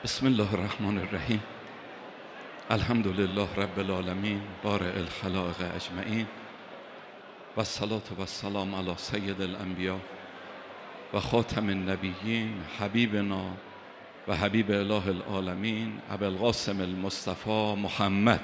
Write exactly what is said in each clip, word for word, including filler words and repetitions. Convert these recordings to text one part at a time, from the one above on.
بسم الله الرحمن الرحیم. الحمد لله رب العالمین بارئ الخلائق اجمعین و الصلاة و السلام علی سید الانبیاء و خاتم النبیین حبیبنا و حبیب اله العالمین ابی القاسم المصطفى محمد.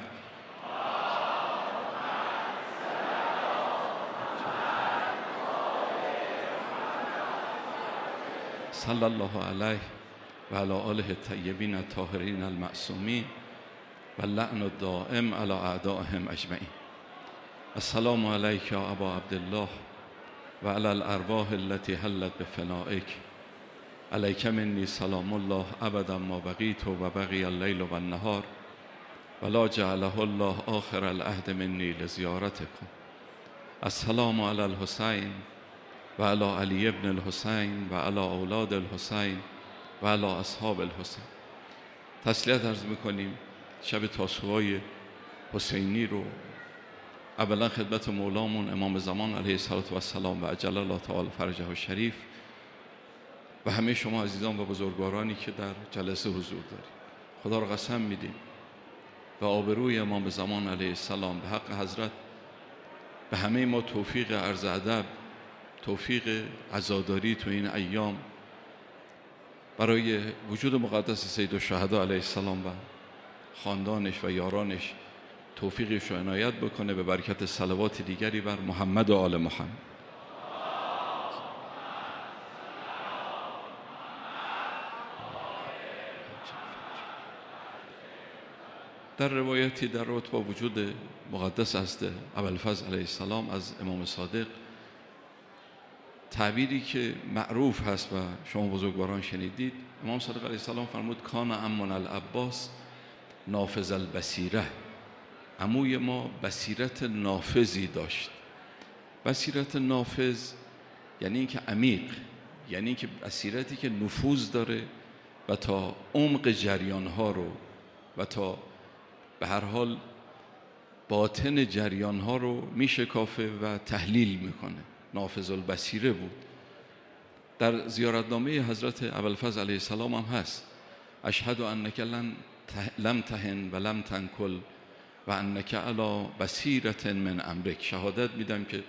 صلی الله علیه و علی آله الطیبین الطاهرین المعصومین و اللعن الدائم علی اعدائهم اجمعین. السلام علیک یا ابا عبدالله و علی الارواح التي حلت بفنائک. علیک منی سلام الله ابدا ما بقیت و بقی اللیل و النهار و لا جعله الله آخر العهد منی لزیارتکم. السلام علی الحسین و علی علی ابن الحسین و علی اولاد الحسین و علی اصحاب الحسین. تسلیت عرض میکنیم شب تاسوعای حسینی رو اولا خدمت مولامون امام زمان علیه السلام و عجل الله تعالی فرجه الشریف و همه شما عزیزان و بزرگوارانی که در جلسه حضور دارید. خدا رو قسم میدیم و آبروی امام زمان علیه السلام به حق حضرت به همه ما توفیق عرض ادب، توفیق عزاداری تو این ایام برای وجود مقدس سید الشهدا علیه السلام و خاندانش و یارانش توفیقش رو عنایت بکنه به برکت صلوات دیگری بر محمد و آل محمد. در روایتی در رابطه با وجود مقدس است ابوالفضل علیه السلام از امام صادق تعبیری که معروف هست و شما بزرگواران شنیدید، امام صادق علیه السلام فرمود کان عمنا العباس نافذ البصیره. عموی ما بصیرت نافذی داشت. بصیرت نافذ یعنی اینکه عمیق، یعنی اینکه بصیرتی که نفوذ داره و تا عمق جریانها رو و تا به هر حال باطن جریانها رو میشکافه و تحلیل میکنه. نافذ البصیره بود. در زیارتنامه حضرت ابوالفضل علیه السلام هم هست اشهد انک لم تهن و لم تنکل و انک علی بصیرة من امرک. شهادت میدم که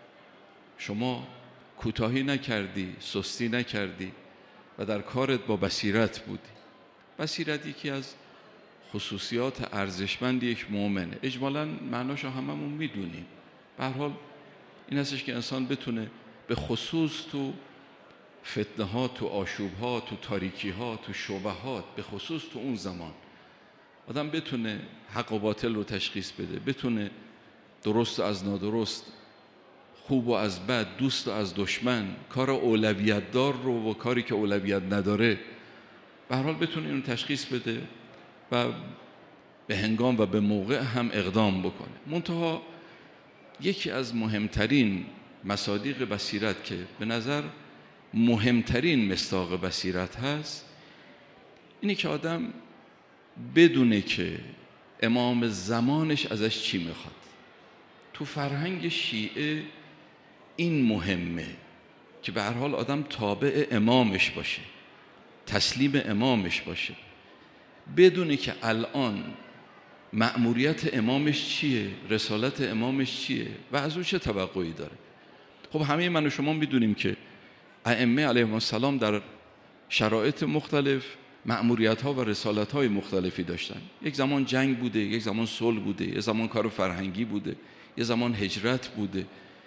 شما کوتاهی نکردی، سستی نکردی و در کارت با بصیرت بودی. بصیرت یکی از خصوصیات ارزشمند یک مؤمنه. اجمالاً معناشو هممون میدونیم. به هر حال این هستش که انسان بتونه به خصوص تو فتنه ها، تو آشوب ها، تو تاریکی ها، تو شبهات، به خصوص تو اون زمان آدم بتونه حق و باطل رو تشخیص بده، بتونه درست و از نادرست، خوب و از بد، دوست و از دشمن، کار اولویت دار رو و کاری که اولویت نداره به هر حال بتونه اینو تشخیص بده و به هنگام و به موقع هم اقدام بکنه. منتها یکی از مهمترین مصادیق بصیرت که به نظر مهمترین مصداق بصیرت هست اینی که آدم بدونه که امام زمانش ازش چی میخواد. تو فرهنگ شیعه این مهمه که به هر حال آدم تابع امامش باشه، تسلیم امامش باشه، بدونه که الان مأموریت امامش چیه، رسالت امامش چیه و از اون چه توقعی داره. خب همه من و شما میدونیم که ائمه علیهم السلام در شرایط مختلف مأموریت ها و رسالت های مختلفی داشتن. یک زمان جنگ بوده، یک زمان صلح بوده، یک زمان کار فرهنگی بوده، یک زمان هجرت بوده.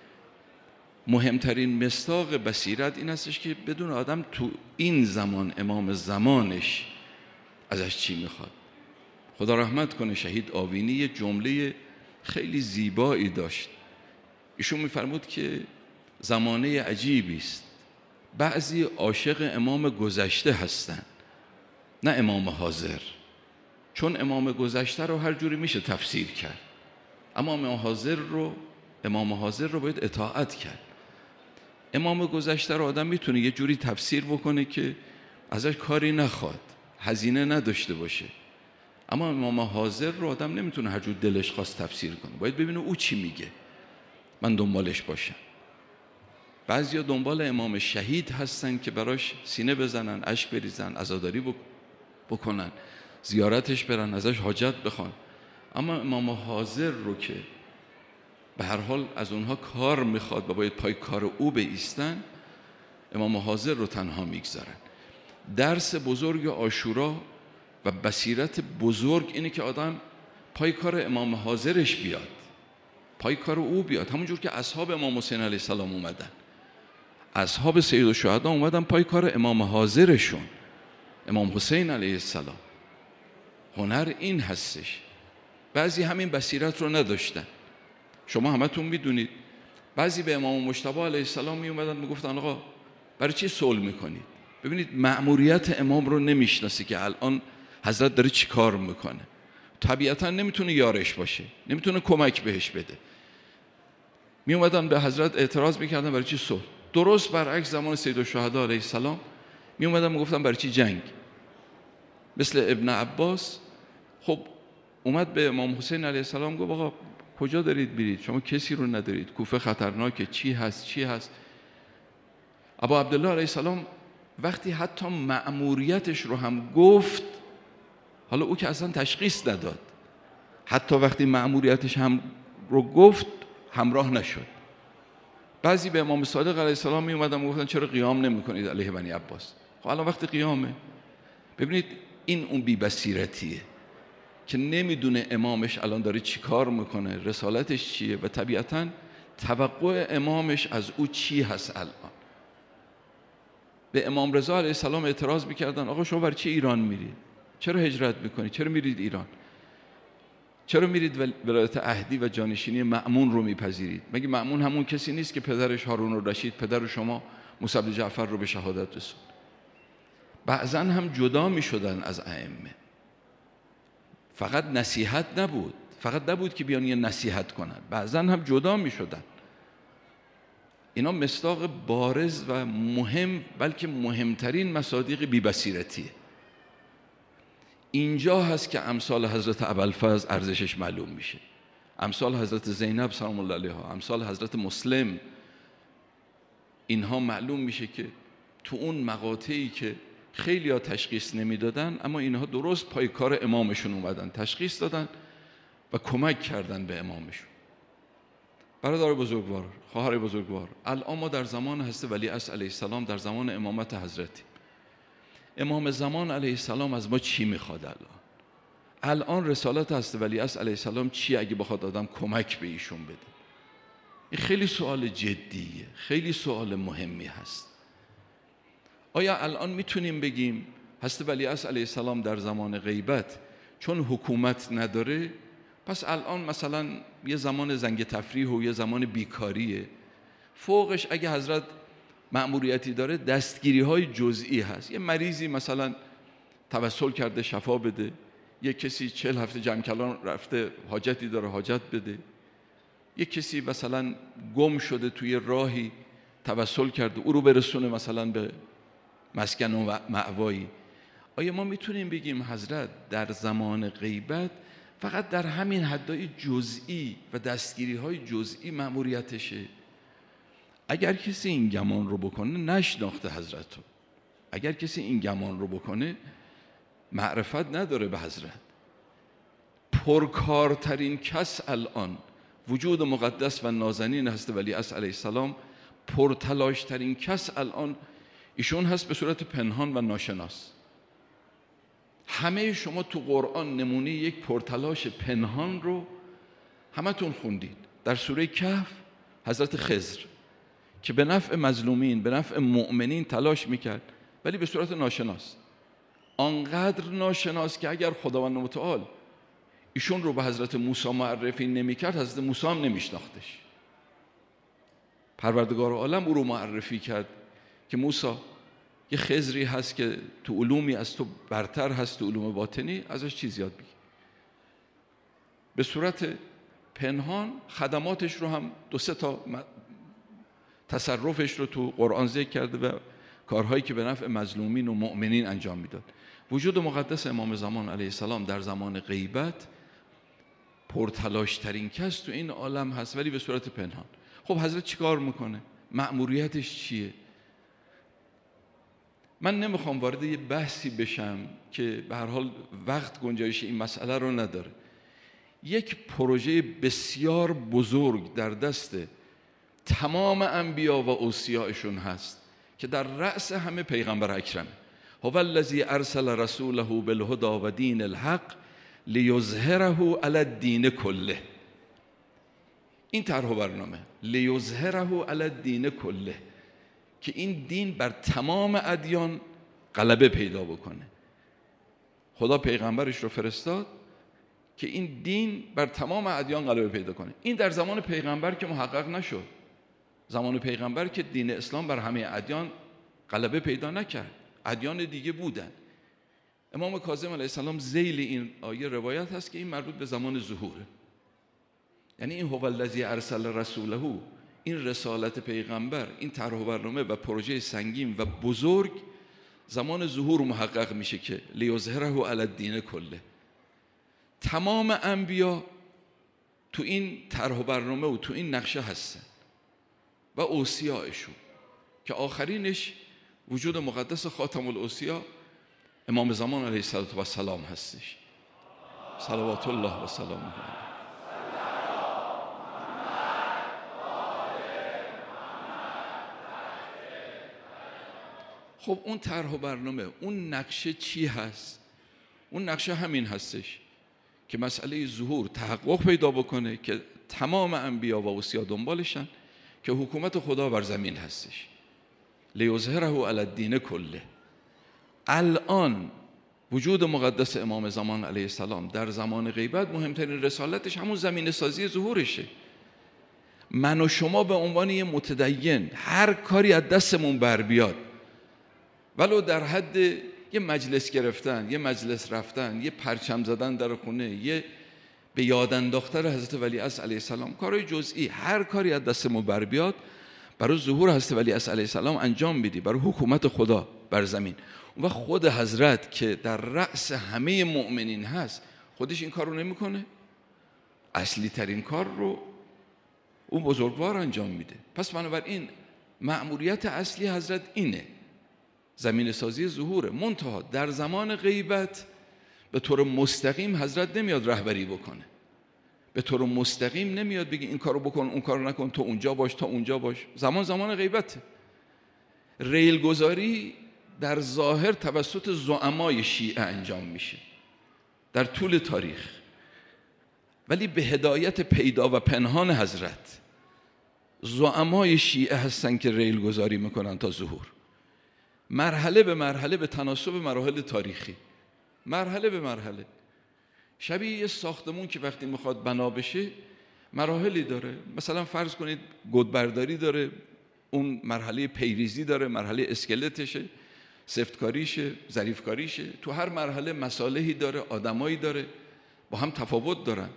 مهمترین مصداق بصیرت این هستش که بدون آدم تو این زمان امام زمانش ازش چی میخواد. خدا رحمت کنه شهید آوینی یه جمله خیلی زیبایی داشت. ایشون میفرمود که زمانه عجیبی است، بعضی عاشق امام گذشته هستن نه امام حاضر، چون امام گذشته رو هر جوری میشه تفسیر کرد، اما امام حاضر رو امام حاضر رو باید اطاعت کرد. امام گذشته رو آدم میتونه یه جوری تفسیر بکنه که ازش کاری نخواد، هزینه نداشته باشه، اما امام حاضر رو آدم نمیتونه هر جور دلش خواست تفسیر کنه. باید ببینه او چی میگه، من دنبالش باشم. بعضیا دنبال امام شهید هستن که براش سینه بزنن، اشک بریزن، عزاداری بکنن. بکنن، زیارتش برن، ازش حاجت بخوان. اما امام حاضر رو که به هر حال از اونها کار میخواد و باید پای کار او بایستن، امام حاضر رو تنها میگذارن. درس بزرگ عاشورا و بصیرت بزرگ اینه که آدم پای کار امام حاضرش بیاد، پای کار او بیاد. همونجور که اصحاب امام حسین علیه السلام اومدن، اصحاب سید الشهدا اومدن پای کار امام حاضرشون، امام حسین علیه السلام. هنر این هستش. بعضی همین بصیرت رو نداشتن. شما همتون میدونید بعضی به امام مجتبی علیه السلام می اومدن میگفتن آقا برای چی صلح میکنید؟ ببینید مأموریت امام رو نمیشناسه که الان حضرت داره چی کار میکنه. طبیعتا نمیتونه یارش باشه، نمیتونه کمک بهش بده. می اومدن به حضرت اعتراض میکردن برای چی صلح. درست برعکس زمان سید الشهدا علیه السلام می اومدن میگفتن برای چی جنگ. مثل ابن عباس خب اومد به امام حسین علیه السلام گفت آقا کجا دارید برید؟ شما کسی رو ندارید، کوفه خطرناکه، چی هست چی هست. ابا عبدالله علیه السلام وقتی حتی مأموریتش رو هم گفت، حالا او که اصلا تشخیص نداد، حتی وقتی مأموریتش هم رو گفت همراه نشد. بعضی به امام صادق علیه السلام می اومدن و گفتن چرا قیام نمی کنید علیه بنی عباس؟ خب الان وقت قیامه. ببینید این اون بی بصیرتیه که نمیدونه امامش الان داره چی کار میکنه، رسالتش چیه و طبیعتاً توقع امامش از او چی هست. الان به امام رضا علیه السلام اعتراض میکردن آقا شما برای چی ایران میرید؟ چرا هجرت میکنید؟ چرا میرید ایران؟ چرا میرید ولایت عهدی و جانشینی مأمون رو میپذیرید؟ مگه مأمون همون کسی نیست که پدرش هارون الرشید، پدر شما موسی بن جعفر رو به شهادت رسوند؟ بعضا هم جدا میشدن از ائمه. فقط نصیحت نبود، فقط نبود که بیان یه نصیحت کنن، بعضا هم جدا میشدن. اینا مصداق بارز و مهم، بلکه مهمترین مصادیق بی‌بصیرتیه. اینجا هست که امثال حضرت ابوالفضل ارزشش معلوم میشه، امثال حضرت زینب سلام الله علیها، امثال حضرت مسلم. اینها معلوم میشه که تو اون مقاطعی که خیلی ها تشخیص نمیدادن، اما اینها درست پای کار امامشون اومدن، تشخیص دادن و کمک کردن به امامشون. برادر بزرگوار، خواهر بزرگوار، الان ما در زمان حضرت ولیعصر علیه السلام، در زمان امامت حضرتی. امام زمان علیه السلام از ما چی میخواد الان؟ الان رسالت حضرت ولیعصر علیه السلام چی اگه بخواد آدم کمک به ایشون بده؟ این خیلی سوال جدیه، خیلی سوال مهمی هست. آیا الان میتونیم بگیم حضرت ولیعصر علیه السلام در زمان غیبت چون حکومت نداره، پس الان مثلا یه زمان زنگ تفریح و یه زمان بیکاریه، فوقش اگه حضرت مأموریتی داره دستگیری های جزئی هست، یه مریضی مثلا توسل کرده شفا بده، یه کسی چهل هفته جمع کلان رفته حاجتی داره حاجت بده، یه کسی مثلا گم شده توی راهی توسل کرده او رو برسونه مثلا به مسکن و مأوایی. آیا ما میتونیم بگیم حضرت در زمان غیبت فقط در همین حدای جزئی و دستگیری های جزئی مأموریتشه؟ اگر کسی این گمان رو بکنه نشناخته حضرت رو. اگر کسی این گمان رو بکنه معرفت نداره به حضرت. پرکارترین کس الان وجود مقدس و نازنین حضرت ولیعصر علیه السلام، پرتلاشترین کس الان ایشون هست به صورت پنهان و ناشناس. همه شما تو قرآن نمونه یک پرتلاش پنهان رو همتون خوندید. در سوره کهف حضرت خضر که به نفع مظلومین، به نفع مؤمنین تلاش میکرد، ولی به صورت ناشناس. آنقدر ناشناس که اگر خداوند متعال ایشون رو به حضرت موسی معرفی نمیکرد، حضرت موسی هم نمیشناختش. پروردگار عالم او رو معرفی کرد که موسی یه خضری هست که تو علومی از تو برتر هست، تو علوم باطنی، ازش چیز یاد بگیر. به صورت پنهان خدماتش رو هم دو سه تا تصرفش رو تو قرآن ذکر کرده و کارهایی که به نفع مظلومین و مؤمنین انجام میداد. وجود مقدس امام زمان علیه السلام در زمان غیبت پرتلاشترین کس تو این عالم هست، ولی به صورت پنهان. خب حضرت چیکار میکنه؟ مأموریتش چیه؟ من نمیخوام وارد یه بحثی بشم که به هر حال وقت گنجایش این مسئله رو نداره. یک پروژه بسیار بزرگ در دست تمام انبیا و اوصیایشون هست که در رأس همه پیغمبر اکرم. هو الذی ارسل رسوله بالهدی و دین الحق لیظهره علی الدین کله. این طرح و برنامه لیظهره علی الدین کله، که این دین بر تمام ادیان غلبه پیدا بکنه. خدا پیغمبرش رو فرستاد که این دین بر تمام ادیان غلبه پیدا کنه. این در زمان پیغمبر که محقق نشد. زمان پیغمبر که دین اسلام بر همه ادیان غلبه پیدا نکرد، ادیان دیگه بودن. امام کاظم علیه السلام ذیل این آیه روایت هست که این مربوط به زمان ظهوره. یعنی این هو الذی ارسل رسوله، این رسالت پیغمبر، این طرح و برنامه و پروژه سنگین و بزرگ زمان ظهور محقق میشه که لیظهره علی الدین کله. تمام انبیا تو این طرح و برنامه و تو این نقشه هستن و اوصیایشون که آخرینش وجود مقدس خاتم الاوصیا امام زمان علیه السلام هستش. صلوات الله و سلامه علیه. خب اون طرح و برنامه، اون نقشه چی هست؟ اون نقشه همین هستش که مسئله ظهور تحقق پیدا بکنه، که تمام انبیا و اوصیا دنبالشن، که حکومت خدا بر زمین هستش. لیظهره علی الدین کله. الان وجود مقدس امام زمان علیه السلام در زمان غیبت مهمترین رسالتش همون زمین سازی ظهورشه. من و شما به عنوان یه متدین هر کاری از دستمون بر بیاد، ولو در حد یه مجلس گرفتن، یه مجلس رفتن، یه پرچم زدن در خونه، یه به یاد انداختن حضرت ولیعصر علیه السلام، کارهای جزئی، هر کاری از دستمون بر بیاد برای ظهور حضرت ولیعصر علیه السلام انجام بدی، برای حکومت خدا بر زمین. و خود حضرت که در رأس همه مؤمنین هست، خودش این کار رو نمیکنه؟ اصلی ترین کار رو اون بزرگوار انجام میده. پس بنابراین مأموریت اصلی حضرت اینه، زمین سازی ظهوره. منتها در زمان غیبت به طور مستقیم حضرت نمیاد رهبری بکنه، به طور مستقیم نمیاد بگه این کارو بکن اون کارو نکن، تو اونجا باش تا اونجا باش. زمان زمان غیبته. ریل گذاری در ظاهر توسط زعمای شیعه انجام میشه در طول تاریخ، ولی به هدایت پیدا و پنهان حضرت زعمای شیعه هستن که ریل گذاری میکنن تا ظهور، مرحله به مرحله به تناسب مراحل تاریخی، مرحله به مرحله. شبیه یه ساختمون که وقتی میخواد بنا بشه مراحلی داره. مثلا فرض کنید گودبرداری داره، اون مرحله پیریزی داره، مرحله اسکلتشه، سفتکاریشه، ظریفکاریشه. تو هر مرحله مصالحی داره، آدمایی داره، با هم تفاوت دارن.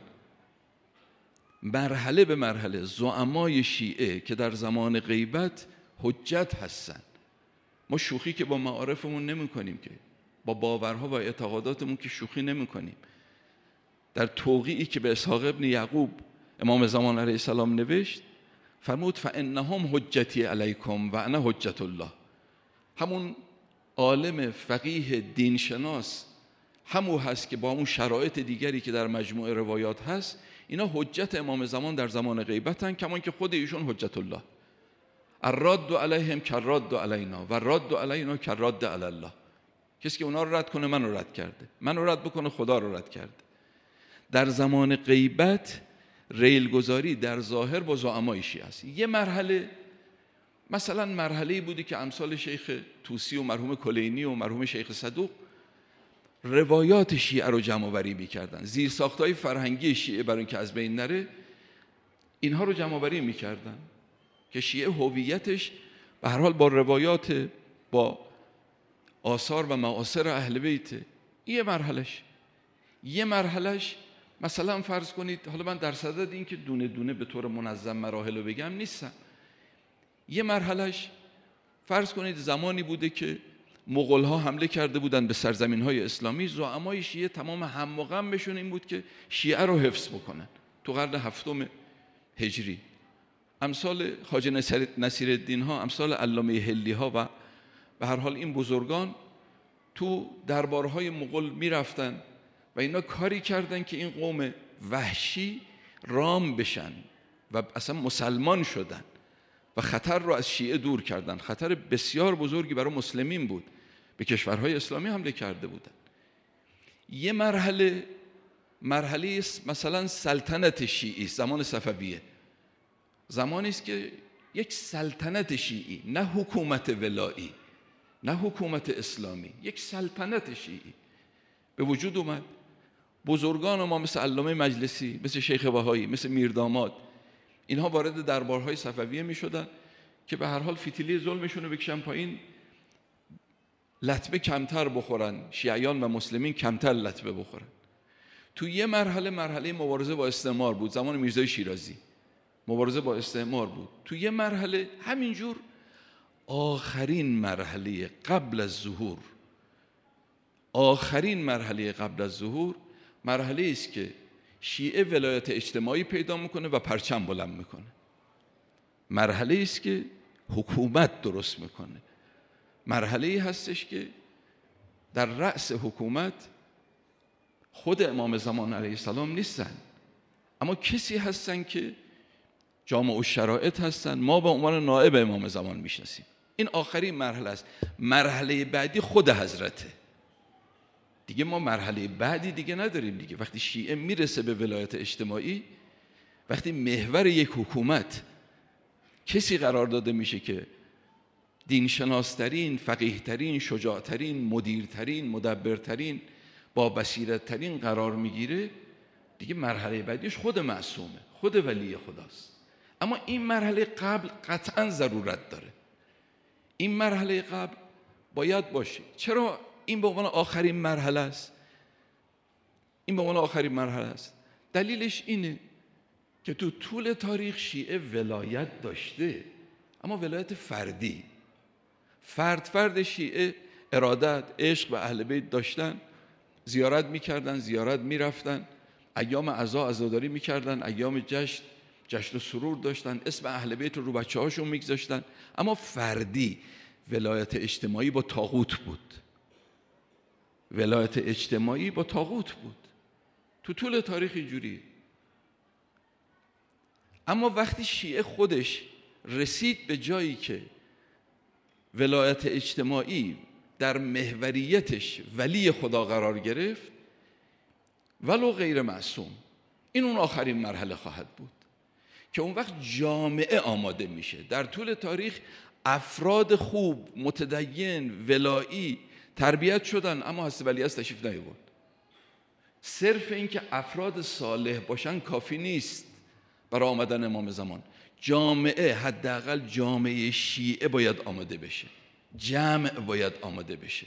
مرحله به مرحله زعمای شیعه که در زمان غیبت حجت هستن. ما شوخی که با معارفمون نمی کنیم، که با باورها و اعتقاداتمون که شوخی نمی کنیم. در توقیعی که به اسحاق ابن یعقوب امام زمان علیه السلام نوشت فرمود فانهم حجتی علیکم و انا حجت الله. همون عالم فقیه دینشناس همون هست که با اون شرایط دیگری که در مجموع روایات هست، اینا حجت امام زمان در زمان غیبتن، کمان که خود ایشون حجت الله. الرد علیهم کرد علینا و رد علینا کرد علی الله. کسی که اونا رو رد کنه منو رد کرده، منو رد بکنه خدا رو رد کرده. در زمان غیبت ریل گذاری در ظاهر با زعمای شیعه است. یه مرحله مثلا مرحله‌ای بودی که امثال شیخ طوسی و مرحوم کلینی و مرحوم شیخ صدوق روایات شیعه رو جمع آوری می‌کردن، زیر ساختای فرهنگی شیعه برای اینکه از بین نره اینها رو جمع آوری می‌کردن که شیعه هویتش به هر حال با روایات، با آثار و معاصر اهل بیت. یه مرحلهش یه مرحلهش مثلا فرض کنید، حالا من در صدد این که دونه دونه به طور منظم مراحل رو بگم نیستم، یه مرحلهش فرض کنید زمانی بوده که مغول‌ها حمله کرده بودن به سرزمین‌های اسلامی، زعمای شیعه تمام هم و غمشون این بود که شیعه رو حفظ بکنن. تو قرن هفتم هجری امثال خواجه نصیرالدین ها، امثال علامه حلی ها و به هر حال این بزرگان تو دربارهای مغول میرفتن و اینا کاری کردن که این قوم وحشی رام بشن و اصلا مسلمان شدن و خطر رو از شیعه دور کردن. خطر بسیار بزرگی برای مسلمین بود، به کشورهای اسلامی حمله کرده بودن. یه مرحله مرحله مثلا سلطنت شیعی زمان صفویه، زمانی است که یک سلطنت شیعی، نه حکومت ولایی، نه حکومت اسلامی، یک سلطنت شیعی به وجود اومد. بزرگان ما مثل علامه مجلسی، مثل شیخ بهایی، مثل میرداماد، اینها وارد دربارهای صفویه می شدن که به هر حال فتیلی ظلمشون رو بکشن پایین، لطمه کمتر بخورن، شیعیان و مسلمین کمتر لطمه بخورن. تو یه مرحله مرحله مبارزه با استعمار بود، زمان میرزای شیرازی مبارزه با استعمار بود. تو یه مرحله همینجور آخرین مرحله قبل از ظهور، آخرین مرحله قبل از ظهور مرحله است که شیعه ولایت اجتماعی پیدا میکنه و پرچم بلند میکنه. مرحله است که حکومت درست میکنه. مرحله ای هستش که در رأس حکومت خود امام زمان علیه السلام نیستن، اما کسی هستن که جامع الشرائط هستن، ما به عنوان نائب امام زمان میشناسیم. این آخرین مرحله است. مرحله بعدی خود حضرته دیگه. ما مرحله بعدی دیگه نداریم دیگه. وقتی شیعه میرسه به ولایت اجتماعی، وقتی محور یک حکومت کسی قرار داده میشه که دینشناسترین، فقیهترین، شجاعترین، مدیرترین، مدبرترین، با بصیرتترین قرار میگیره، دیگه مرحله بعدیش خود معصومه، خود ولی خداست. اما این مرحله قبل قطعا ضرورت داره. این مرحله قبل باید باشه. چرا این به عنوان آخرین مرحله است؟ این به عنوان آخرین مرحله است. دلیلش اینه که تو طول تاریخ شیعه ولایت داشته، اما ولایت فردی. فرد فرد شیعه ارادت، عشق و اهل بیت داشتن، زیارت میکردن، زیارت میرفتن، ایام عزا عزاداری میکردن، ایام جشن جشن و سرور داشتن، اسم اهل بیت رو رو بچه هاشون میگذاشتن. اما فردی ولایت اجتماعی با طاغوت بود. ولایت اجتماعی با طاغوت بود. تو طول تاریخ اینجوری. اما وقتی شیعه خودش رسید به جایی که ولایت اجتماعی در محوریتش ولی خدا قرار گرفت، ولو غیر معصوم، این اون آخرین مرحله خواهد بود که اون وقت جامعه آماده میشه. در طول تاریخ افراد خوب، متدین، ولایی تربیت شدن، اما حضرت ولیعصر تشریف نیاورد. صرف این که افراد صالح باشن کافی نیست برای آمدن امام زمان. جامعه، حداقل جامعه شیعه باید آماده بشه، جمع باید آماده بشه.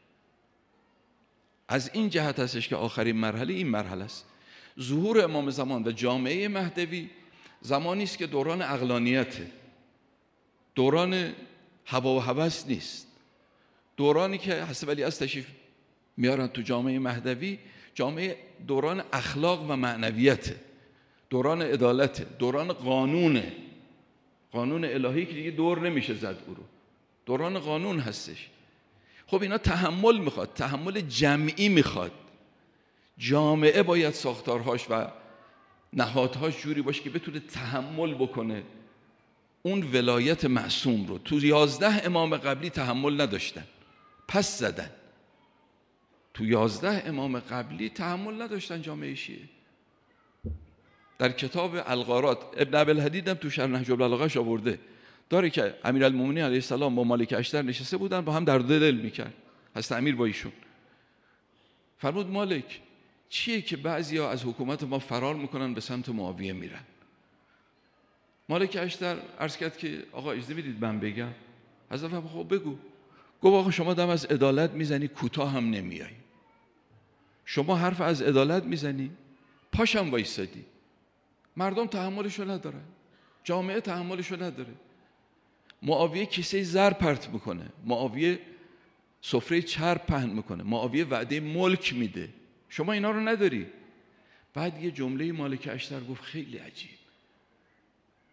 از این جهت هستش که آخرین مرحله این مرحله است. ظهور امام زمان و جامعه مهدوی زمانی است که دوران عقلانیته، دوران هوا و هوس نیست. دورانی که حضرت ولیعصر تشریف میارن تو جامعه مهدوی، جامعه دوران اخلاق و معنویته، دوران عدالته، دوران قانونه، قانون الهی که دیگه دور نمیشه زد او رو، دوران قانون هستش. خب اینا تحمل میخواد، تحمل جمعی میخواد. جامعه باید ساختارهاش و نهادهاش جوری باشه که بتونه تحمل بکنه اون ولایت معصوم رو. تو یازده امام قبلی تحمل نداشتن، پس زدن. تو یازده امام قبلی تحمل نداشتن جامعه شیعه. در کتاب الغارات ابن ابوالحدید هم تو شرح نهج البلاغه‌اش آورده، داره که امیرالمومنین علیه السلام با مالک اشتر نشسته بودن، با هم درد دل میکرد حضرت امیر با ایشون. فرمود مالک چیه که بعضیا از حکومت ما فرار میکنن به سمت معاویه میرن؟ مالک اشتر عرض کرد که آقا اجازه بدید من بگم. حضرت فرمود خب بگو. گفت آقا شما دم از عدالت میزنی، کوتاه هم نمیای. شما حرف از عدالت میزنی، پاشم وایسادی. مردم تحملشو ندارن، جامعه تحملشو نداره. معاویه کیسه زر پرت میکنه، معاویه سفره چرب پهن میکنه، معاویه وعده ملک میده، شما اینا رو نداری. بعد یه جمله مالک اشتر گفت خیلی عجیب.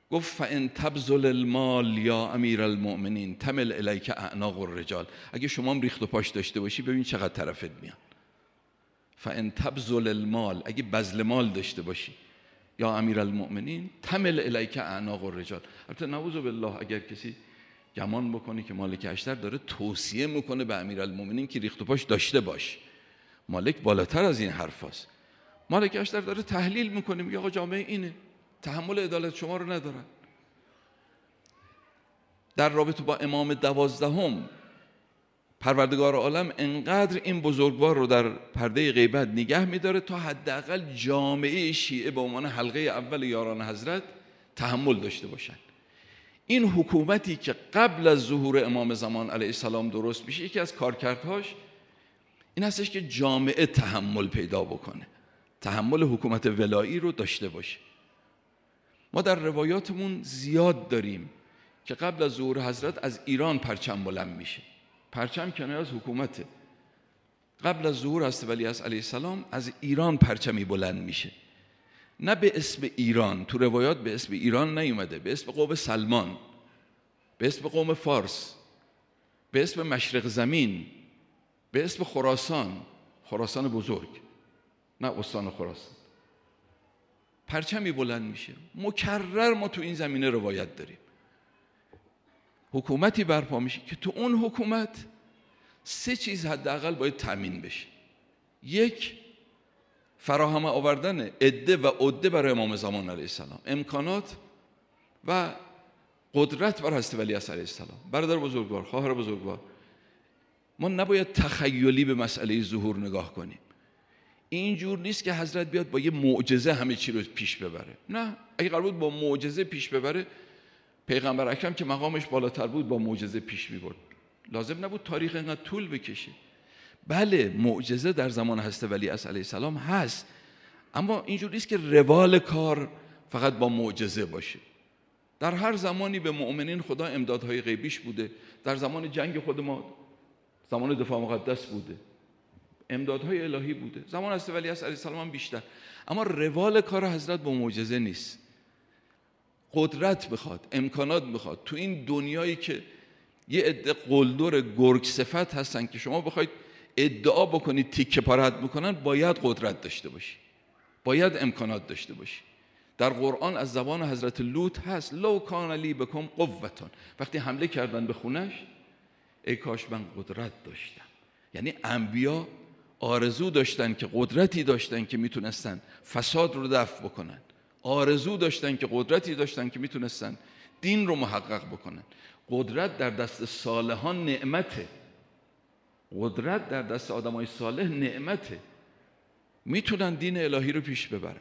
گفت فان تبذل المال یا امیر المؤمنین تمل الیک اعناق الرجال. اگه شما هم ریخت و پاش داشته باشی ببین چقدر طرفت میان. فان تبذل المال، اگه بذل مال داشته باشی یا امیر المؤمنین تمل الیک اعناق الرجال. البته نعوذ بالله اگر کسی گمان بکنه که مالک اشتر داره توصیه میکنه به امیر المؤمنین که ریخت و پاش داشته باش، مالک بالاتر از این حرفاست. مالک اشتر داره تحلیل میکنه، میگه آقا جامعه اینه، تحمل عدالت شما رو ندارن. در رابطه با امام دوازدهم پروردگار عالم انقدر این بزرگوار رو در پرده غیبت نگه میداره تا حداقل جامعه شیعه به عنوان حلقه اول یاران حضرت تحمل داشته باشن. این حکومتی که قبل از ظهور امام زمان علیه السلام درست میشه، یکی از کارکردهاش این هستش که جامعه تحمل پیدا بکنه، تحمل حکومت ولایی رو داشته باشه. ما در روایاتمون زیاد داریم که قبل از ظهور حضرت از ایران پرچم بلند میشه. پرچم کنایه از حکومته. قبل از ظهور حضرت ولیعصر علیه السلام از ایران پرچمی بلند میشه، نه به اسم ایران، تو روایات به اسم ایران نیومده، به اسم قوم سلمان، به اسم قوم فارس، به اسم مشرق زمین، به اسم خراسان، خراسان بزرگ، نه استان خراسان. پرچمی بلند میشه. مکرر ما تو این زمینه روایت داریم. حکومتی برپا میشه که تو اون حکومت سه چیز حداقل باید تامین بشه. یک، فراهم آوردن عده و عده برای امام زمان علیه السلام، امکانات و قدرت بر حضرت ولیعصر علیه السلام. برادر بزرگوار، خواهر بزرگوار، ما نباید تخیلی به مسئله ظهور نگاه کنیم. اینجور نیست که حضرت بیاد با یه معجزه همه چی رو پیش ببره. نه، اگه قرار بود با معجزه پیش ببره، پیغمبر اکرم که مقامش بالاتر بود با معجزه پیش می‌برد. لازم نبود تاریخ اینقدر طول بکشه. بله، معجزه در زمان حضرت ولیعصر علیه السلام هست، اما اینجور نیست که روال کار فقط با معجزه باشه. در هر زمانی به مؤمنین خدا امدادهای غیبیش بوده. در زمان جنگ خود ما، زمان دفاع مقدس بوده، امدادهای الهی بوده. زمان حضرت ولیعصر علیه السلام هم بیشتر. اما روال کار حضرت با معجزه نیست. قدرت میخواد، امکانات میخواد. تو این دنیایی که یه عده قلدر گرگ صفت هستن که شما بخواید ادعا بکنید تیکه پاره میکنن، باید قدرت داشته باشی، باید امکانات داشته باشی. در قرآن از زبان حضرت لوط هست لو کان لی بکم قوتون، وقتی حمله کردن به خونش، ای کاش من قدرت داشتم. یعنی انبیا آرزو داشتن که قدرتی داشتن که میتونستن فساد رو دفع بکنن، آرزو داشتن که قدرتی داشتن که میتونستن دین رو محقق بکنن. قدرت در دست صالحان نعمته، قدرت در دست آدمای صالح نعمته، میتونن دین الهی رو پیش ببرن.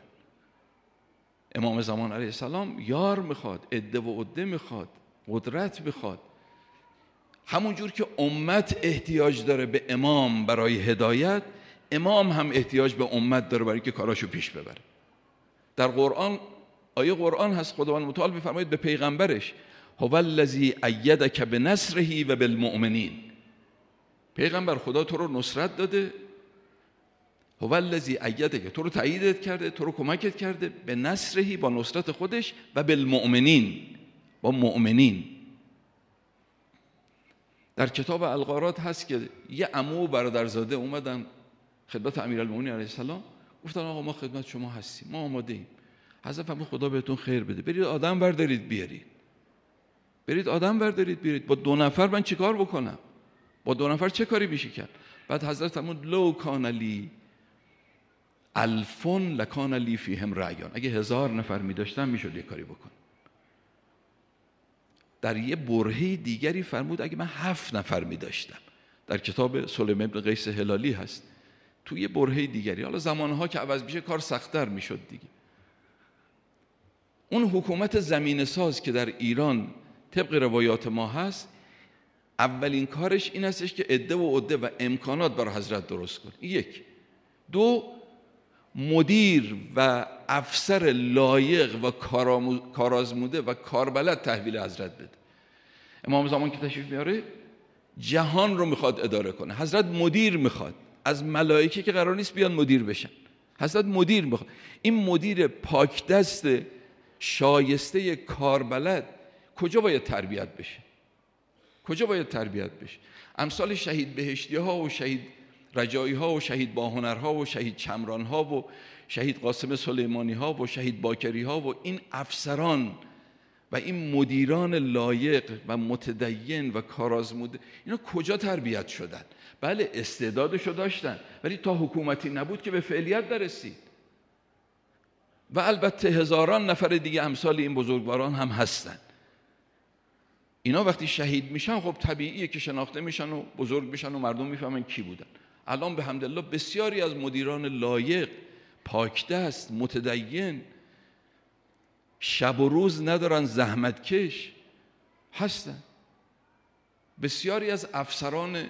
امام زمان علیه السلام یار میخواد، عده و عده میخواد، قدرت میخواد. همون جور که امت احتیاج داره به امام برای هدایت، امام هم احتیاج به امت داره برای که کاراشو پیش ببره. در قرآن آیه قرآن هست، خداوند متعال میفرماید به پیغمبرش هو الذی ایدک بنصره و بالمؤمنین. پیغمبر، خدا تو رو نصرت داده، هو الذی ایدک، تو رو تاییدت کرده، تو رو کمکت کرده، به نصره، با نصرت خودش، و بالمؤمنین، با مؤمنین. در کتاب الغارات هست که یه عمو و برادرزاده اومدن خدمت امیرالمومنین علیه السلام، گفتن آقا ما خدمت شما هستیم، ما آماده ایم. حضرت فرمود خدا بهتون خیر بده، برید آدم بردارید بیارید، برید آدم بردارید بیارید. با دو نفر من چیکار بکنم؟ با دو نفر چه کاری میشه کرد؟ بعد حضرت فرمود لو کان لی الفون لکان لی فیهم رعیان، اگه هزار نفر میداشتم میشد یه کاری بکنم. در یه برهه دیگری فرمود اگه من هفت نفر میداشتم، در کتاب سلیمان بن قیس هلالی هست. توی یه برهه دیگری، حالا زمانها که عوض میشه کار سخت‌تر میشد دیگه. اون حکومت زمین ساز که در ایران طبق روایات ما هست، اولین کارش این هستش که عده و عده و امکانات برای حضرت درست کنه. یک. دو، مدیر و افسر لایق و کارآزموده و کاربلد تحویل حضرت بده. امام زمان که تشریف میاره جهان رو میخواد اداره کنه، حضرت مدیر میخواد. از ملائکه که قرار نیست بیان مدیر بشن، حضرت مدیر میخواد. این مدیر پاک دست شایسته کاربلد کجا باید تربیت بشه؟ کجا باید تربیت بشه؟ امثال شهید بهشتی ها و شهید رجایی ها و شهید باهنر ها و شهید چمران ها و شهید قاسم سلیمانی ها و شهید باکری ها و این افسران و این مدیران لایق و متدین و کارآزموده، اینا کجا تربیت شدن؟ بله استعدادشو داشتن، ولی تا حکومتی نبود که به فعلیت نرسید. و البته هزاران نفر دیگه امثال این بزرگواران هم هستن. اینا وقتی شهید میشن خب طبیعیه که شناخته میشن و بزرگ میشن و مردم میفهمن کی بودن. الان به حمدالله بسیاری از مدیران لایق، پاکدست، متدین، شب و روز ندارن، زحمتکش هستن. بسیاری از افسران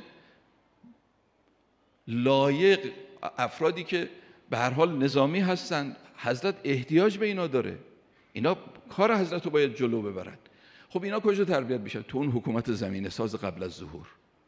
لایق، افرادی که به هر حال نظامی هستن، حضرت احتیاج به اینا داره، اینا کار حضرت رو باید جلو ببرن. خب اینا کجا تربیت میشن؟ تو اون حکومت زمینه ساز قبل از ظهور.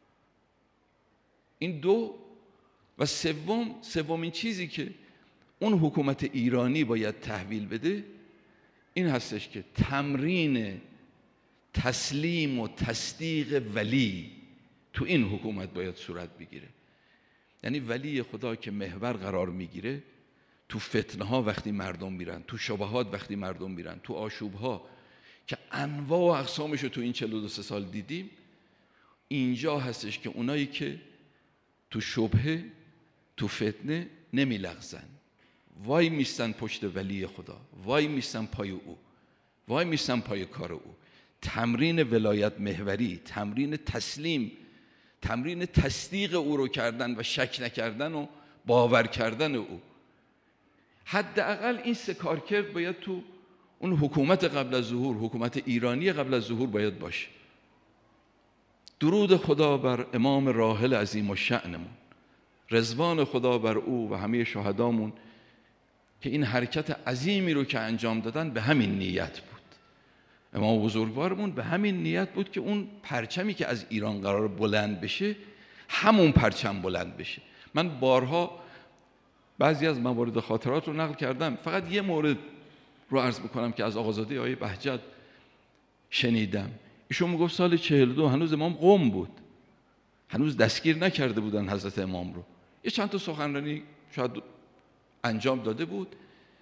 این دو. و سوم، سومین چیزی که اون حکومت ایرانی باید تحویل بده این هستش که تمرین تسلیم و تصدیق ولی تو این حکومت باید صورت بگیره. یعنی ولی خدا که محور قرار میگیره تو فتنه ها وقتی مردم میرن، تو شبهات وقتی مردم میرن، تو آشوب ها که انواع و اقسامش رو تو این چهل و دو سال دیدیم، اینجا هستش که اونایی که تو شبهه، تو فتنه نمیلغزن، وای میستن پشت ولی خدا، وای میستن پای او، وای میستن پای کار او. تمرین ولایت محوری، تمرین تسلیم، تمرین تصدیق او رو کردن و شک نکردن و باور کردن او. حداقل این سه کارکرد باید تو اون حکومت قبل از ظهور، حکومت ایرانی قبل از ظهور باید باشه. درود خدا بر امام راحل عظیم الشأنمون، رضوان خدا بر او و همه شهدامون که این حرکت عظیمی رو که انجام دادن به همین نیت بود. امام بزرگوارمون به همین نیت بود که اون پرچمی که از ایران قرار بلند بشه همون پرچم بلند بشه. من بارها بعضی از موارد خاطرات رو نقل کردم، فقط یه مورد رو عرض بکنم که از آقازاده آقای بهجت شنیدم. ایشون میگفت سال چهل و دو هنوز امام قم بود، هنوز دستگیر نکرده بودن حضرت امام رو. یه چند تا سخنرانی شاید انجام داده بود.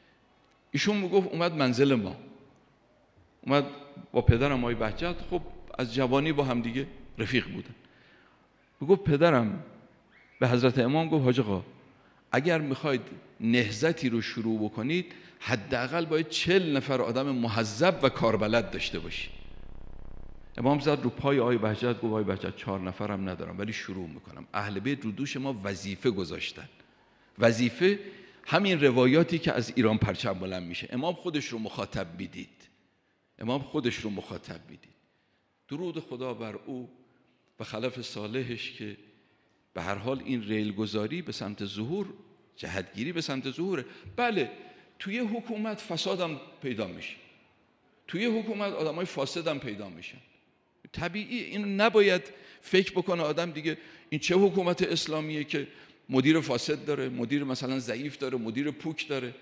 ایشون میگفت اومد منزل ما، اومد با پدرم آقای بهجت، خب از جوانی با هم دیگه رفیق بودن. میگفت پدرم به حضرت امام گفت حاج آقا اگر میخواید نهضتی رو شروع بکنید حداقل باید چهل نفر آدم مهذب و کاربلد داشته باشی. امام زد رو پای آقای بهجت، گفت آقای بهجت چهار نفرم ندارم ولی شروع میکنم. اهل بیت رو دوش ما وظیفه گذاشتن. وظیفه همین روایاتی که از ایران پرچم بلند میشه. امام خودش رو مخاطب میدید. امام خودش رو مخاطب میدید. درود خدا بر او و خلف صالحش که به هر حال این ریلگذاری به سمت ظهور، جهتگیری به سمت ظهوره. بله توی حکومت فسادم پیدا میشه، توی حکومت آدمای فاسدم پیدا میشن، طبیعی. اینو نباید فکر بکنه آدم دیگه این چه حکومت اسلامیه که مدیر فاسد داره، مدیر مثلا ضعیف داره، مدیر پوک داره.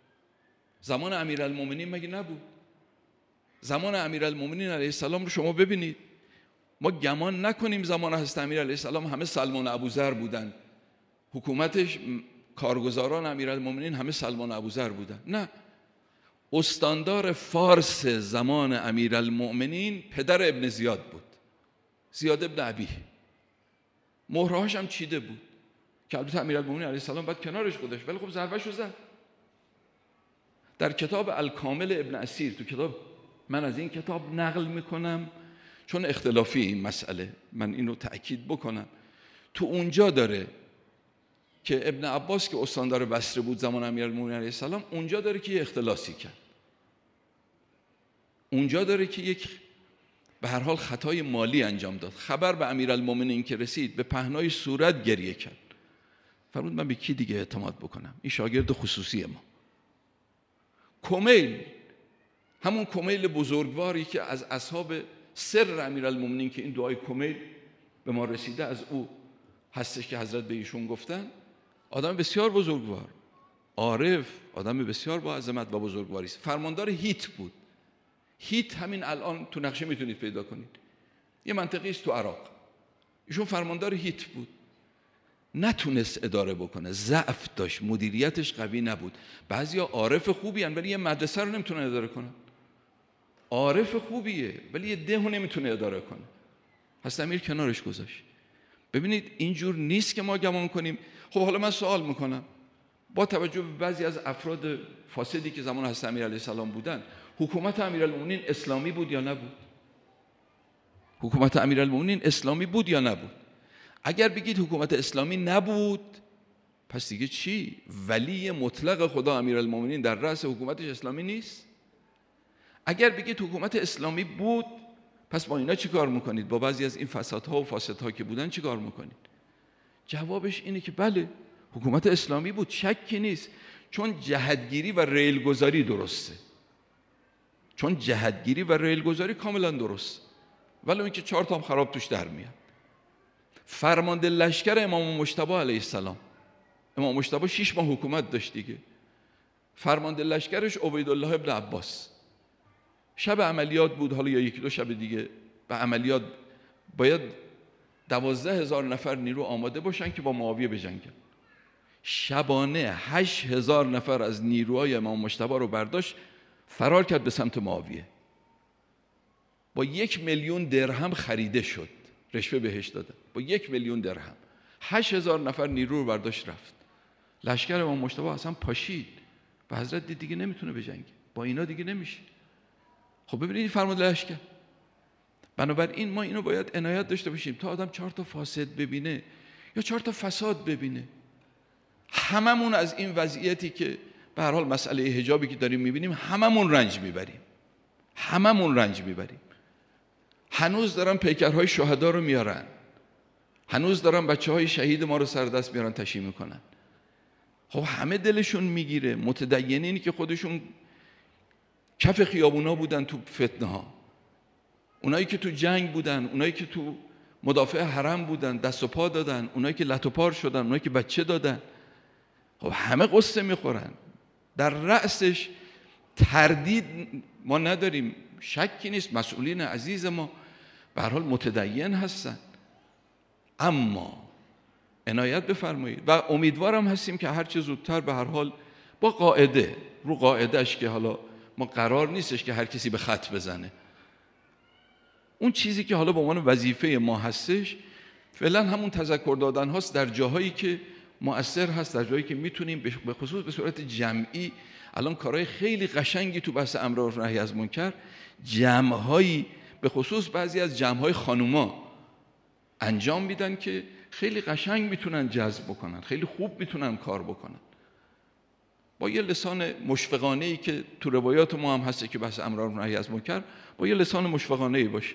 زمان امیرالمومنین مگه نبود؟ زمان امیرالمومنین علیه السلام رو شما ببینید. ما گمان نکنیم زمان حضرت امیر علیه السلام همه سلمان ابوذر بودن، حکومتش کارگزاران امیرالمومنین همه سلمان ابوذر بودن. نه، استاندار فارس زمان امیرالمومنین پدر ابن زیاد بود، زیاد ابن ابی. مهرهاش هم چیده بود که البته امیرالمومنین علیه السلام بعد کنارش گذاشت، ولی خب ضربه‌شو زد. در کتاب الکامل ابن اسیر، تو کتاب، من از این کتاب نقل میکنم چون اختلافی این مسئله، من اینو تأکید بکنم، تو اونجا داره که ابن عباس که استاندار بصره بود زمان امیرالمومنین علیه السلام، اونجا داره که یه اختلاسی کرد، اونجا داره که یک به هر حال خطای مالی انجام داد. خبر به امیرالمومنین که رسید به پهنای صورت گریه کرد، فرمود من به کی دیگه اعتماد بکنم؟ این شاگرد خصوصی ما. کمیل، همون کمیل بزرگواری که از اصحاب سر امیرالمومنین که این دعای کمیل به ما رسیده از او هستش که حضرت به ایشون گفتن، آدم بسیار بزرگوار، عارف، آدم بسیار با عظمت و بزرگواری است. فرماندار هیت بود. هیت همین الان تو نقشه میتونید پیدا کنید، یه منطقه است تو عراق. ایشون فرماندار هیت بود، نتونست اداره بکنه، ضعف داشت، مدیریتش قوی نبود. بعضیا عارف خوبی هن ولی یه مدرسه رو نمیتونه اداره کنه. عارف خوبیه ولی یه دهو نمیتونه اداره کنه. حضرت امیر کنارش گذاشت. ببینید اینجور نیست که ما گمان کنیم. خب حالا من سوال میکنم، با توجه به بعضی از افراد فاسدی که زمان حضرت امیر علیه السلام بودن، حکومت امیرالمومنین اسلامی بود یا نبود؟ حکومت امیرالمومنین اسلامی بود یا نبود؟ اگر بگید حکومت اسلامی نبود، پس دیگه چی؟ ولی مطلق خدا امیرالمومنین در رأس حکومتش اسلامی نیست؟ اگر بگید حکومت اسلامی بود، پس با اینا چی کار میکنید؟ با بعضی از این فسادها و فاسدها که بودن چی کار میکنید؟ جوابش اینه که بله حکومت اسلامی بود، شکی نیست، چون جهتگیری و ریلگذاری درسته. چون جهتگیری و ریلگذاری کاملا درست، ولی اینکه چهار تا هم خراب توش در میاد. فرمانده لشکر امام مجتبی علیه السلام، امام مجتبی شش ماه حکومت داشت دیگه. فرمانده لشکرش عبیدالله ابن عباس. شب عملیات بود، حالا یا یکی دو شب دیگه به عملیات باید دوازده هزار نفر نیرو آماده باشن که با معاویه بجنگن. شبانه هشت هزار نفر از نیروهای امام مجتبی رو برداشت فرار کرد به سمت معاویه. با یک میلیون درهم خریده شد، رشوه بهش دادن، با یک میلیون درهم هشت هزار نفر نیرو رو برداشت رفت. لشکر امام مجتبی اصلا پاشید و حضرت دید دیگه نمیتونه بجنگه، با اینا دیگه نمیشه. خب ببینید فرمانده لشکر. بنابراین ما اینو باید عنایت داشته باشیم، تا آدم چهار تا فاسد ببینه یا چهار تا فساد ببینه، هممون از این وضعیتی که به هر حال مسئله حجابی که داریم میبینیم هممون رنج میبریم، هممون رنج میبریم. هنوز دارن پیکرهای شهدا رو میارن، هنوز دارن بچه های شهید ما رو سر دست میارن تشییع میکنن. خب همه دلشون میگیره. متدینینی که خودشون کف خیابونا بودن تو فتنه ها، اونایی که تو جنگ بودن، اونایی که تو مدافع حرم بودن دست و پا دادن، اونایی که لت و پار شدن، اونایی که بچه دادن، خب همه قصه میخورن. در رأسش تردید ما نداریم، شکی نیست، مسئولین عزیز ما به هر حال متدین هستن. اما عنایت بفرمایید و امیدوارم هستیم که هر چه زودتر به هر حال با قاعده، رو قاعدهش که حالا ما قرار نیستش که هر کسی به خط بزنه، اون چیزی که حالا به عنوان وظیفه ما هستش فعلا همون تذکر دادن هاست در جاهایی که مؤثر هست، در جایی که میتونیم به خصوص به صورت جمعی. الان کارهای خیلی قشنگی تو بحث امر و نهی از منکر، جمع‌هایی به خصوص بعضی از جمع‌های خانوما انجام میدن که خیلی قشنگ میتونن جذب بکنن، خیلی خوب میتونن کار بکنن، با یه لسان مشفقانه‌ای که تو روایات ما هم هست که بحث امر و نهی از منکر با یه لسان مشفقانه‌ای باشه.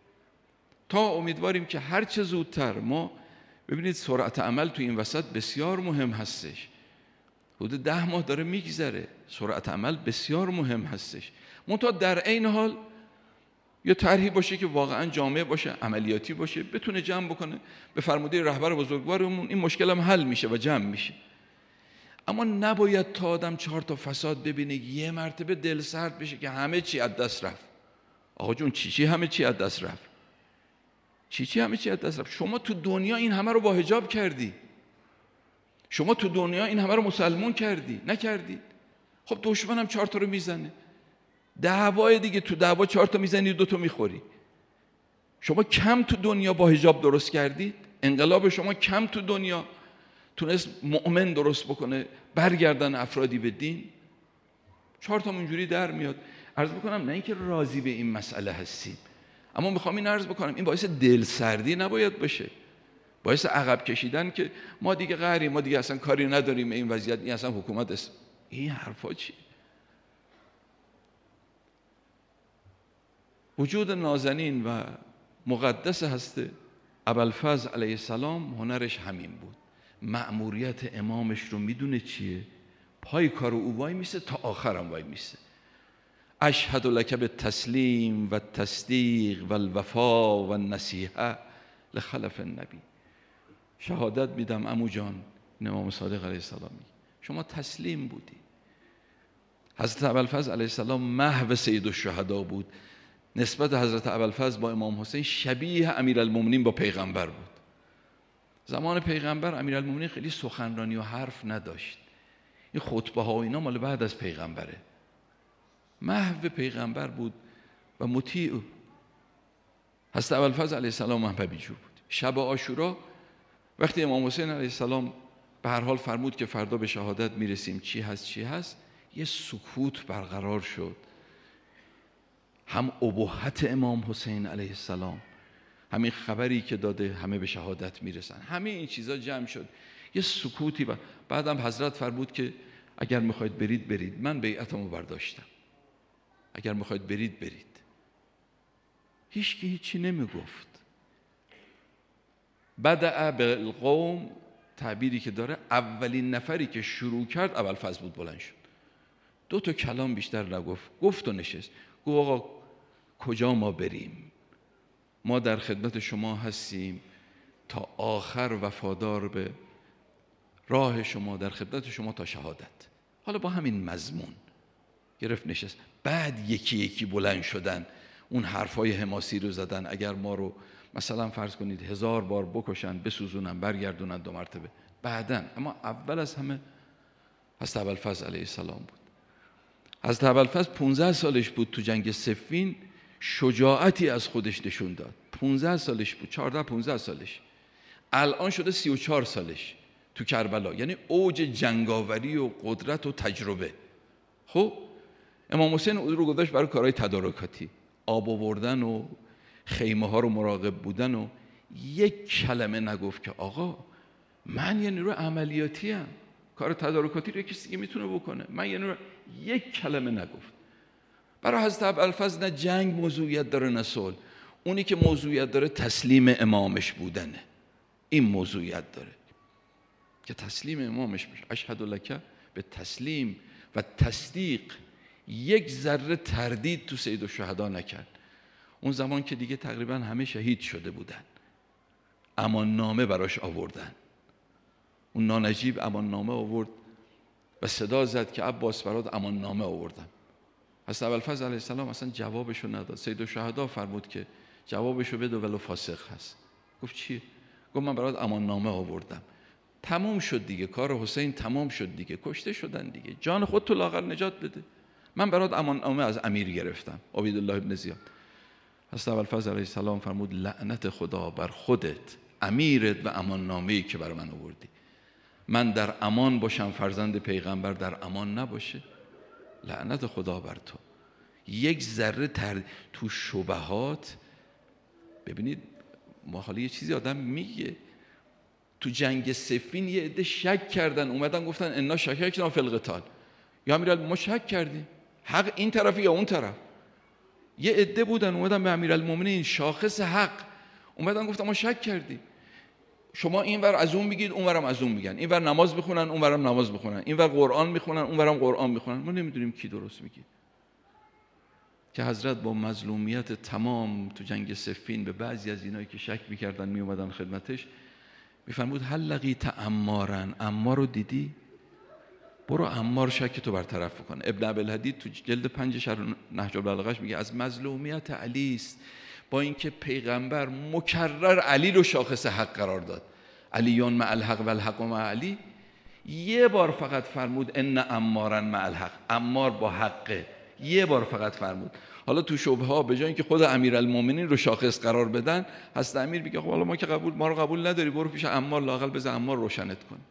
تا امیدواریم که هر چه زودتر ما ببینید سرعت عمل تو این وسط بسیار مهم هستش. حدود ده ماه داره میگذره، سرعت عمل بسیار مهم هستش. منتها در عین حال یه طرحی باشه که واقعا جامع باشه، عملیاتی باشه، بتونه جمع بکنه. به فرموده رهبر بزرگوارمون این مشکل هم حل میشه و جمع میشه. اما نباید تا آدم چهار تا فساد ببینه یه مرتبه دل سرد بشه که همه چی از دست رفت. آقا جون چی چی همه چی از دست رفت؟ چی چی همه چی از دست رفت؟ شما تو دنیا این همه رو با حجاب کردی، شما تو دنیا این همه رو مسلمون کردی، نکردی؟ خب دشمنم چهار تا رو میزنه، دعوای دیگه تو دعوا چهار تا میزنی دو تا میخوری. شما کم تو دنیا با حجاب درست کردید؟ انقلاب شما کم تو دنیا تونست مؤمن درست بکنه، برگردن افرادی به دین؟ چهار تا اونجوری در میاد. عرض بکنم نه اینکه راضی به این مسئله هستیم، اما میخوام این عرض بکنم این باعث دلسردی نباید بشه، باعث عقب کشیدن که ما دیگه قهریم، ما دیگه اصلا کاری نداریم این وضعیت، این اصلا حکومت است. این حرفا چیه؟ وجود نازنین و مقدس هست ابوالفضل علیه السلام هنرش همین بود. مأموریت امامش رو میدونه چیه؟ پای کار او وای میسه تا آخرم وای میسه. اشهد لک بالتسلیم و التصدیق و الوفا و النصیحه لخلف النبی. شهادت میدم عمو جان، امام صادق علیه السلام، شما تسلیم بودی. حضرت ابوالفضل علیه السلام محو سید الشهدا بود. نسبت حضرت ابوالفضل با امام حسین شبیه امیرالمومنین با پیغمبر بود. زمان پیغمبر امیرالمومنین خیلی سخنرانی و حرف نداشت. این خطبه ها و اینا مال بعد از پیغمبره. محو پیغمبر بود و مطیع. حضرت ابوالفضل علیه السلام محبوب جو بود. شب عاشورا وقتی امام حسین علیه السلام به هر حال فرمود که فردا به شهادت میرسیم، چی هست چی هست، یه سکوت برقرار شد. هم ابهت امام حسین علیه السلام، همین خبری که داده همه به شهادت میرسن، همه این چیزا جمع شد، یه سکوتی. و بعدم حضرت فرمود که اگر میخواید برید برید، من بیعتمو برداشتم، اگر میخواید برید برید. هیچ کی هیچی نمیگفت. بدأ بالقوم، تعبیری که داره، اولین نفری که شروع کرد ابوالفضل بود. بلند شد، دو تا کلام بیشتر نگفت، گفت و نشست. گفت آقا کجا ما بریم؟ ما در خدمت شما هستیم تا آخر، وفادار به راه شما، در خدمت شما تا شهادت. حالا با همین مضمون گرفت نشست. بعد یکی یکی بلند شدن، اون حرفای حماسی رو زدن. اگر ما رو مثلا فرض کنید هزار بار بکشن، بسوزونن، برگردونن دو مرتبه، بعدن. اما اول از همه حضرت ابوالفضل علیه السلام بود. حضرت ابوالفضل پانزده سالش بود، تو جنگ صفین شجاعتی از خودش نشون داد. پانزده سالش بود، چهارده پانزده سالش. الان شده سی و چهار سالش تو کربلا، یعنی اوج جنگاوری و قدرت و تجربه. خب امام حسین او رو گذاشت برای کارهای تدارکاتی، آب آوردن و خیمه ها رو مراقب بودن، و یک کلمه نگفت که آقا من یه نیرو عملیاتی ام، کار تدارکاتی رو کسی دیگه میتونه بکنه، من یه نیرو. یک کلمه نگفت. برای حضرت ابوالفضل نه جنگ موضوعیت داره نه صلح. اونی که موضوعیت داره تسلیم امامش بودنه. این موضوعیت داره که تسلیم امامش بشه. اشهد لک به تسلیم و تصدیق. یک ذره تردید تو سید الشهدا نکرد. اون زمان که دیگه تقریبا همه شهید شده بودن، امان نامه براش آوردن. اون نانجیب امان نامه آورد و صدا زد که عباس برات امان نامه آوردم. حضرت ابوالفضل علیه السلام اصلا جوابشو نداد. سید الشهدا فرمود که جوابشو بده ولو فاسق هست. گفت چیه؟ گفت من برات امان نامه آوردم. تموم شد دیگه، کار حسین تمام شد دیگه، کشته شدن دیگه، جان خود تو لااقل نجات بده. من برات امان نامه از امیر گرفتم، عبیدالله ابن زیاد. حضرت ابوالفضل علیه السلام فرمود لعنت خدا بر خودت، امیرت و امان نامه‌ای که برای من آوردی. من در امان باشم، فرزند پیغمبر در امان نباشه، لعنت خدا بر تو. یک ذره تر تو شبهات. ببینید ما حالا یه چیزی آدم میگه، تو جنگ صفین یه عده شک کردن، اومدن گفتن انا شککنا فی القتال، یا امیرالمومنین ما شک کردیم حق این طرفی یا اون طرف. یه عده بودن اومدن به امیرالمومنین شاخص حق، اومدن گفتن ما شک کردیم، شما اینور از اون میگید اونورم از اون میگن، اینور نماز میخونن اونورم نماز میخونن، اینور قرآن میخونن اونورم قرآن میخونن، ما نمیدونیم کی درست میگه. که حضرت با مظلومیت تمام تو جنگ صفین به بعضی از اینایی که شک میکردن میومدن خدمتش، میفرمود هل لقیت عمارن، عمار رو دیدی؟ برو عمار شک تو برطرف کن. ابن ابوالحدید تو جلد پنج شرح نهج البلاغه میگه از مظلومیت علی است، با اینکه پیغمبر مکرر علی رو شاخص حق قرار داد، علیون مع الحق و الحق مع علی، یه بار فقط فرمود ان عمارن مع الحق، عمار با حقه، یه بار فقط فرمود. حالا تو شبهه ها به جای اینکه خود امیرالمومنین رو شاخص قرار بدن، حضرت امیر میگه خب حالا ما که قبول ما رو قبول نداری، برو پیش عمار، لااقل بذار عمار روشنت کن،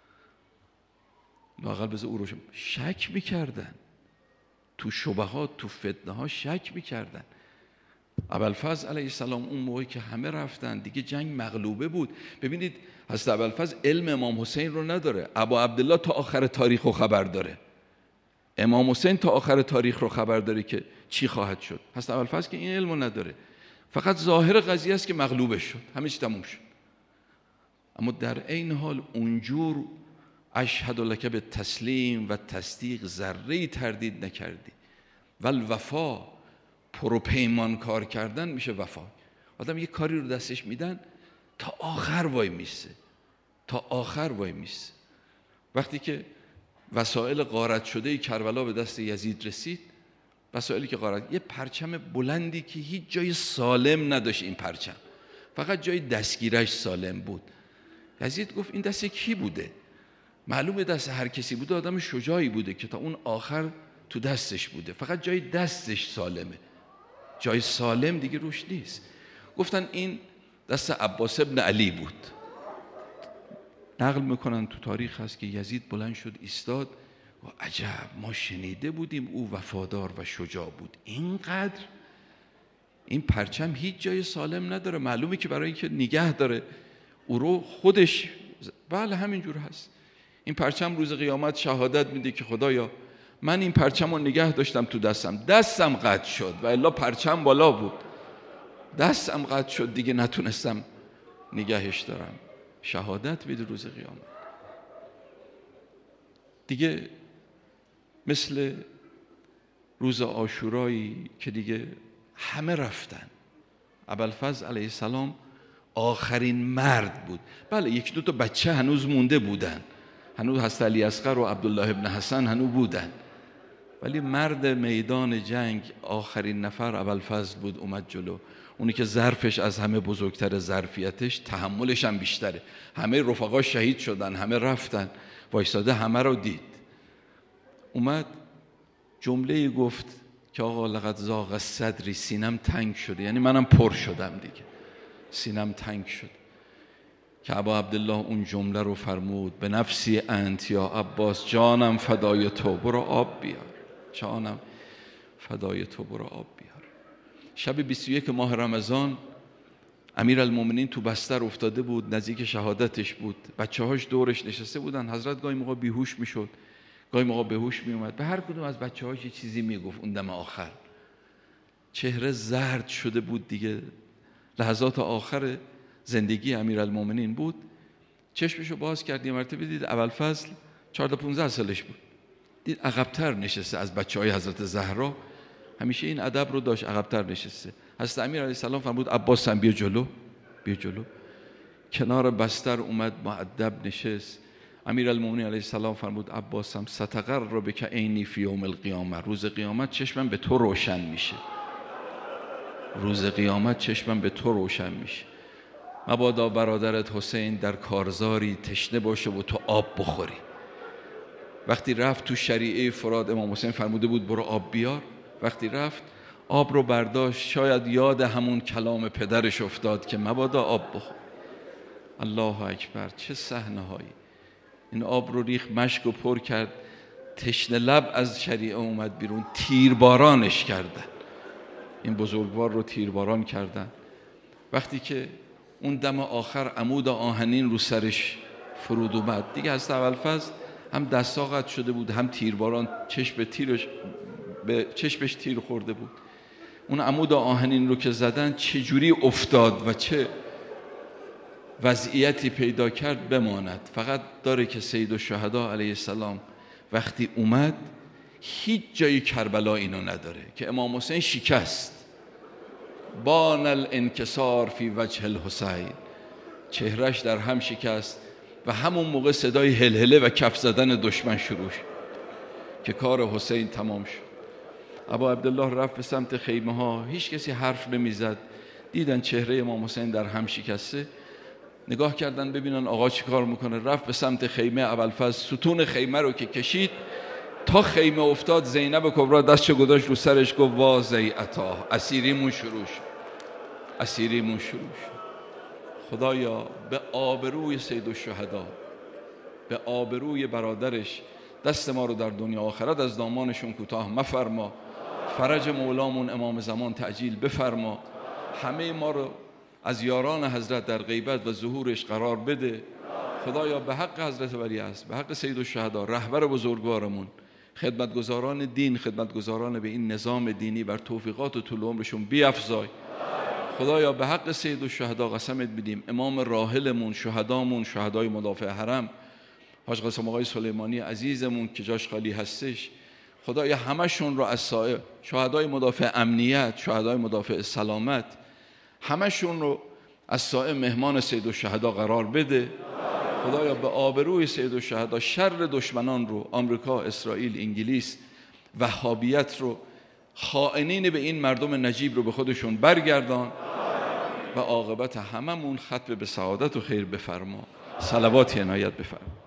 لااقل بذار او روشن. شک میکردن تو شبهات، تو فتنه ها شک میکردن. ابوالفضل علیه السلام اون موقعی که همه رفتن دیگه جنگ مغلوبه بود. ببینید حضرت ابوالفضل علم امام حسین رو نداره، ابو عبدالله تا آخر تاریخ رو خبر داره، امام حسین تا آخر تاریخ رو خبر داره که چی خواهد شد. حضرت ابوالفضل که این علم رو نداره، فقط ظاهر قضیه است که مغلوبه شد، همه چی تموم شد. اما در این حال اونجور اشهد لک به تسلیم و تصدیق ذره تردید نکردی. والوفا، پروپیمان کار کردن میشه وفا. آدم یه کاری رو دستش میدن تا آخر وای میسه، تا آخر وای میسه. وقتی که وسایل غارت شده کربلا به دست یزید رسید، وسایلی که غارت، یه پرچم بلندی که هیچ جای سالم نداشت، این پرچم فقط جای دستگیرش سالم بود. یزید گفت این دست کی بوده؟ معلومه دست هر کسی بوده، آدم شجاعی بوده که تا اون آخر تو دستش بوده، فقط جای دستش سالمه، جای سالم دیگه روش نیست. گفتن این دست عباس ابن علی بود. نقل میکنن تو تاریخ هست که یزید بلند شد ایستاد و عجب، ما شنیده بودیم او وفادار و شجاع بود، اینقدر این پرچم هیچ جای سالم نداره، معلومه که برای اینکه نگه داره او رو خودش. بله همینجور هست. این پرچم روز قیامت شهادت میده که خدایا من این پرچم رو نگه داشتم تو دستم، دستم قطع شد و الا پرچم بالا بود، دستم قطع شد دیگه نتونستم نگهش دارم. شهادت میده روز قیامت. دیگه مثل روز عاشورایی که دیگه همه رفتن، ابوالفضل علیه السلام آخرین مرد بود. بله یک دو تا بچه هنوز مونده بودن، هنوز حضرت علی اصغر و عبدالله ابن حسن هنوز بودن، ولی مرد میدان جنگ آخرین نفر ابوالفضل بود. اومد جلو، اونی که ظرفش از همه بزرگتر، ظرفیتش، تحملش هم بیشتره. همه رفقاش شهید شدن، همه رفتن، وایساده همه رو دید. اومد جمله گفت که آقا لقد ضاق صدری، سینم تنگ شده، یعنی منم پر شدم دیگه، سینم تنگ شد. که ابا عبدالله اون جمله رو فرمود، به نفسی انت یا عباس، جانم فدای تو، برو آب بیار، جانم فدای تو، برو آب بیار. شب بیست و یک ماه رمضان امیرالمومنین تو بستر افتاده بود، نزدیک شهادتش بود، بچه هاش دورش نشسته بودن. حضرت گاهی موقع بیهوش میشد، گاهی موقع بهوش میومد، به هر کدوم از بچه هاش یه چیزی میگفت. اون دم آخر چهره زرد شده بود دیگه، لحظات آخر زندگی امیرالمومنین بود. چشمشو باز کرد، یه مرتبه دید ابوالفضل چهارده پانزده سالش بود، دید عقب‌تر نشسته از بچه‌های حضرت زهرا. همیشه این ادب رو داشت، عقب‌تر نشسته. حضرت امیر علیه السلام فرمود عباس هم بیا جلو، بیا جلو. کنار بستر اومد، مؤدب نشست. امیرالمومنین علیه السلام فرمود عباس هم ستقر رو بک عینی فی یوم القیامه، روز قیامت چشمم به تو روشن میشه، روز قیامت چشمم به تو روشن میشه. مبادا برادرت حسین در کارزاری تشنه باشه و تو آب بخوری. وقتی رفت تو شریعه فرات، امام حسین فرموده بود برو آب بیار. وقتی رفت آب رو برداشت، شاید یاد همون کلام پدرش افتاد که مبادا آب بخور. الله اکبر، چه صحنه هایی! این آب رو ریخ، مشک و پر کرد، تشنه لب از شریعه اومد بیرون، تیربارانش کردن، این بزرگوار رو تیرباران کردن. وقتی که اون دم آخر عمود آهنین رو سرش فرود اومد دیگه، از ابوالفضل هم دستا قطع شده بود، هم تیرباران، چشم تیرش به چشمش تیر خورده بود. اون عمود آهنین رو که زدن چجوری افتاد و چه وضعیتی پیدا کرد بماند. فقط داره که سید الشهدا علیه السلام وقتی اومد، هیچ جای کربلا اینو نداره که امام حسین شکست، بان الانکسار فی وجه الحسین، چهرش در هم شکست و همون موقع صدای هلهله و کف زدن دشمن شروع شد که کار حسین تمام شد. ابا عبدالله رفت به سمت خیمه ها، هیچ کسی حرف نمیزد. دیدن چهره امام حسین در هم شکسته، نگاه کردن ببینن آقا چی کار میکنه. رفت به سمت خیمه ابوالفضل، ستون خیمه رو که کشید تا خیمه افتاد، زینب کبرا دستشو گذاشت رو سرش، گفت وا ضیعتا، اسیریمون شروع شد، اسیریمون شروع شد. خدایا به آبروی سید الشهدا، به آبروی برادرش، دست ما رو در دنیا آخرت از دامانشون کوتاه مفرما. فرج مولامون امام زمان تعجیل بفرما. همه ما رو از یاران حضرت در غیبت و ظهورش قرار بده. خدایا به حق حضرت ولیعصر، به حق سید الشهدا، رهبر بزرگوارمون، خدمتگزاران دین، خدمتگزاران به این نظام دینی، بر توفیقات و طول عمرشون بیفزای. خدایا به حق سید الشهدا قسمت بدیم، امام راحلمون، شهدامون، شهدای مدافع حرم، حاج قاسم آقای سلیمانی عزیزمون که جاش خالی هستش، خدایا همشون رو از سایه، شهدای مدافع امنیت، شهدای مدافع سلامت، همشون رو از سایه مهمان سید الشهدا قرار بده. خدایا به آبروی سید الشهدا شر دشمنان رو، آمریکا، اسرائیل، انگلیس، وهابیت رو، خائنین به این مردم نجیب رو به خودشون برگردان و عاقبت هممون ختم به سعادت و خیر بفرما. صلواتی عنایت بفرما.